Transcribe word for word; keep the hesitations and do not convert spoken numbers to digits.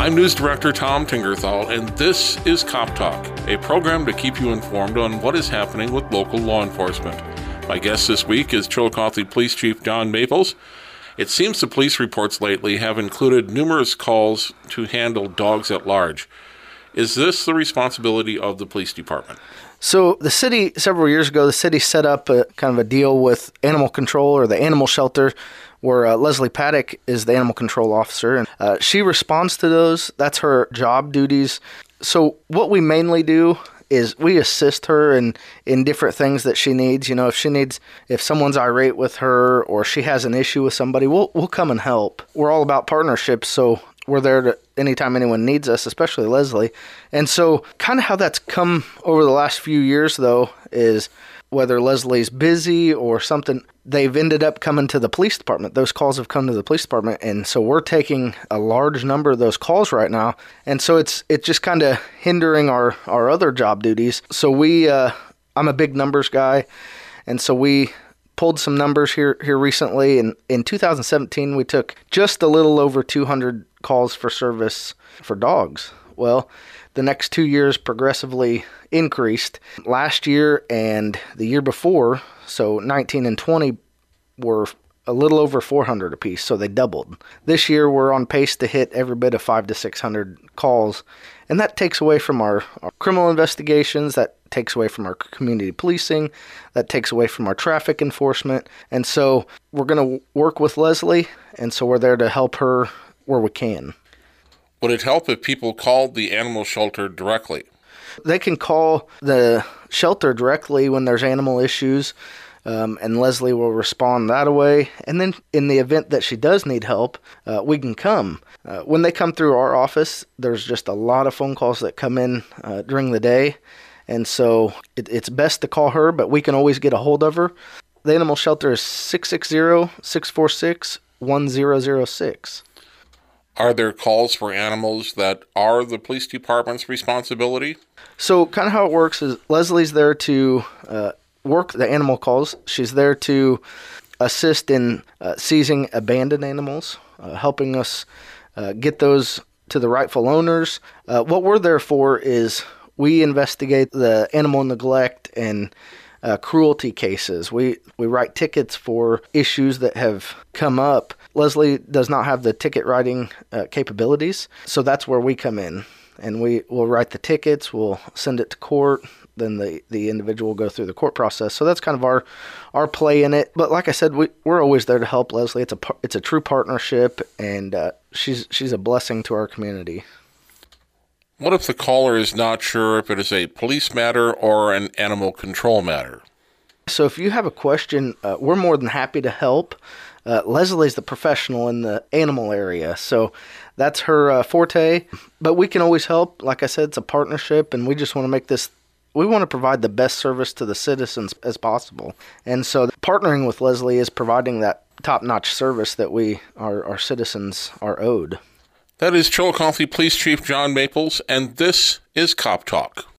I'm News Director Tom Tingerthal, and this is Cop Talk, a program to keep you informed on what is happening with local law enforcement. My guest this week is Chillicothe Police Chief John Maples. It seems the police reports lately have included numerous calls to handle dogs at large. Is this the responsibility of the police department? So the city, several years ago, the city set up a kind of a deal with animal control or the animal shelter where uh, Leslie Paddock is the animal control officer. And uh, she responds to those. That's her job duties. So what we mainly do is we assist her in, in different things that she needs. You know, if she needs, if someone's irate with her or she has an issue with somebody, we'll we'll come and help. We're all about partnerships, so we're there to anytime anyone needs us, especially Leslie. And so kind of how that's come over the last few years, though, is whether Leslie's busy or something, they've ended up coming to the police department. Those calls have come to the police department. And so we're taking a large number of those calls right now. And so it's it's just kind of hindering our, our other job duties. So we, uh, I'm a big numbers guy. And so we pulled some numbers here, here recently. And in two thousand seventeen, we took just a little over two hundred calls for service for dogs. Well, the next two years progressively increased. Last year and the year before, so nineteen and twenty, were a little over four hundred apiece, so they doubled. This year we're on pace to hit every bit of five to six hundred calls, and that takes away from our, our criminal investigations, that takes away from our community policing, that takes away from our traffic enforcement. And so we're going to work with Leslie, and so we're there to help her where we can. Would it help if people called the animal shelter directly? They can call the shelter directly when there's animal issues, um, and Leslie will respond that way. And then in the event that she does need help, uh, we can come. Uh, when they come through our office, there's just a lot of phone calls that come in uh, during the day. And so it, it's best to call her, but we can always get a hold of her. The animal shelter is six six zero, six four six, one zero zero six. Are there calls for animals that are the police department's responsibility? So kind of how it works is Leslie's there to uh, work the animal calls. She's there to assist in uh, seizing abandoned animals, uh, helping us uh, get those to the rightful owners. Uh, what we're there for is we investigate the animal neglect and Uh, cruelty cases. We we write tickets for issues that have come up. Leslie does not have the ticket writing uh, capabilities, so that's where we come in. And we will write the tickets, we'll send it to court, then the, the individual will go through the court process. So that's kind of our our play in it. But like I said, we, we're always there to help Leslie. It's a it's a true partnership, and uh, she's she's a blessing to our community. What if the caller is not sure if it is a police matter or an animal control matter? So if you have a question, uh, we're more than happy to help. Uh, Leslie's the professional in the animal area, so that's her uh, forte. But we can always help. Like I said, it's a partnership, and we just want to make this, we want to provide the best service to the citizens as possible. And so partnering with Leslie is providing that top-notch service that we, our, our citizens, are owed. That is Chillicothe Police Chief John Maples, and this is Cop Talk.